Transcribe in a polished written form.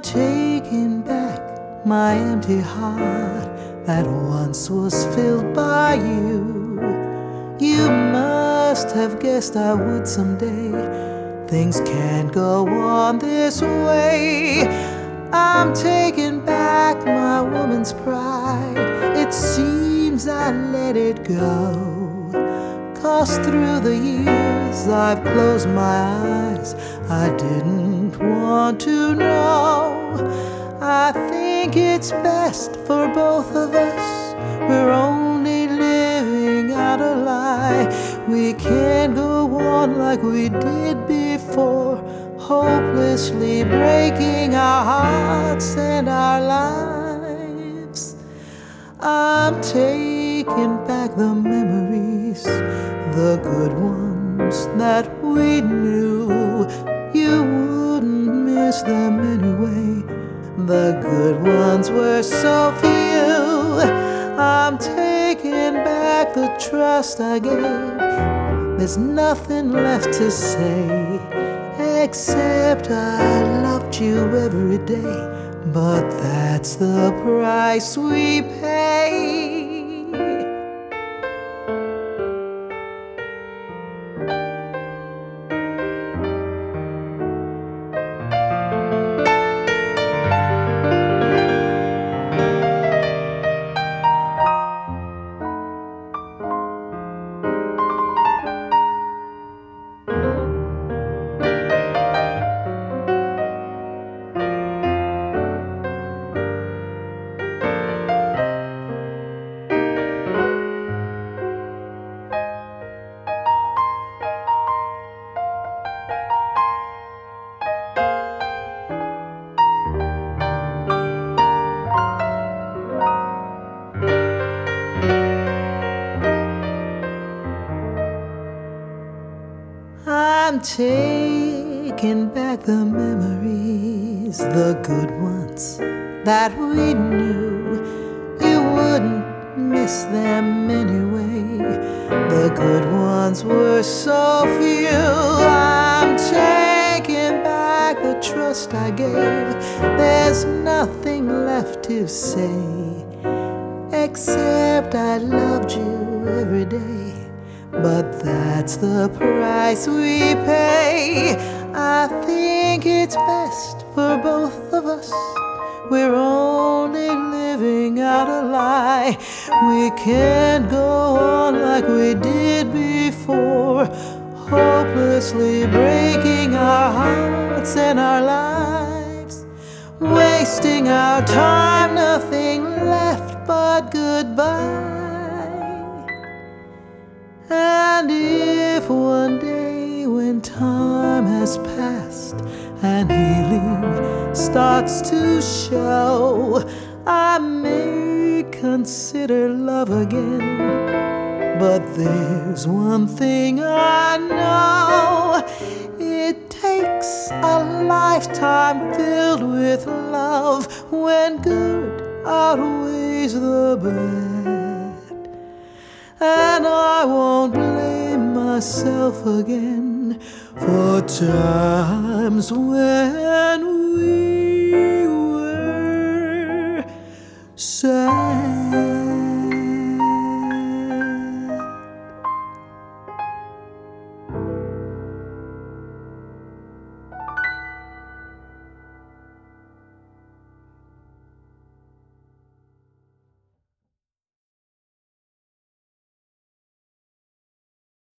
taking back my empty heart that once was filled by you. You must have guessed I would someday. Things can't go on this way. I'm taking back my woman's pride. It seems I let it go, 'cause through the years I've closed my eyes. I didn't want to know. I think it's best for both of us. We're only living out a lie. We can't go on like we did before, hopelessly breaking our hearts and our lives. I'm taking back the memories, the good ones that we knew. You wouldn't miss them anyway. The good ones were so few. I'm taking back the trust I gave. There's nothing left to say, except I loved you every day. But that's the price we pay. I'm taking back the memories, the good ones that we knew. You wouldn't miss them anyway. The good ones were so few. I'm taking back the trust I gave. There's nothing left to say, except I loved you every day. But that's the price we pay. I think it's best for both of us. We're only living out a lie. We can't go on like we did before, hopelessly breaking our hearts and our lives, wasting our time, nothing left but goodbye. And if one day when time has passed and healing starts to show, I may consider love again. But there's one thing I know: it takes a lifetime filled with love when good outweighs the bad. And I won't blame myself again for times when we were sad.